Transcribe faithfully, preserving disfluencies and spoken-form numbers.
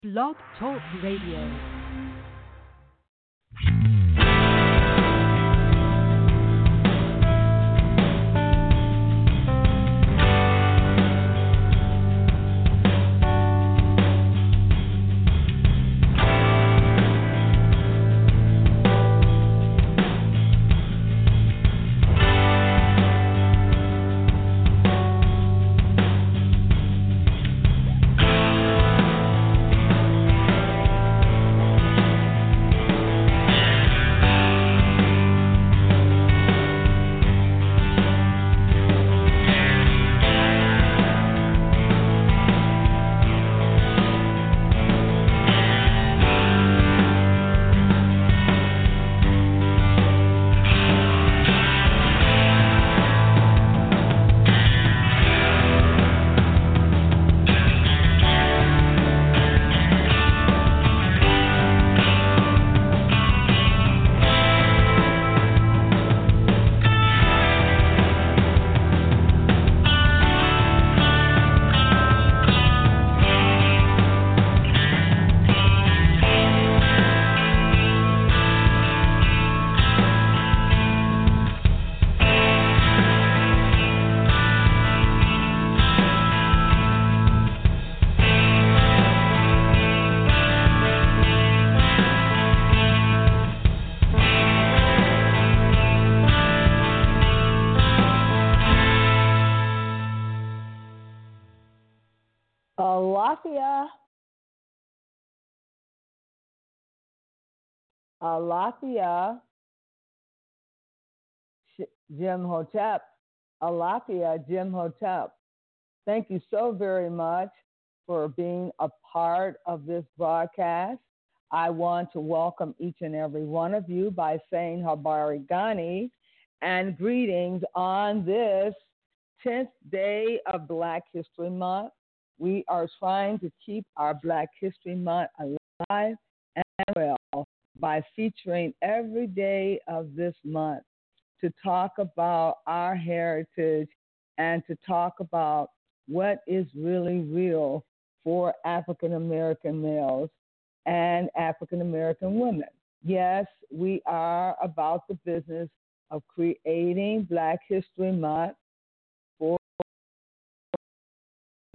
Blog Talk Radio. Alafia, Alafia, Jim Hotep, Alafia, Jim Hotep. Thank you so very much for being a part of this broadcast. I want to welcome each and every one of you by saying Habari Ghani and greetings on this tenth day of Black History Month. We are trying to keep our Black History Month alive and well by featuring every day of this month to talk about our heritage and to talk about what is really real for African American males and African American women. Yes, we are about the business of creating Black History Month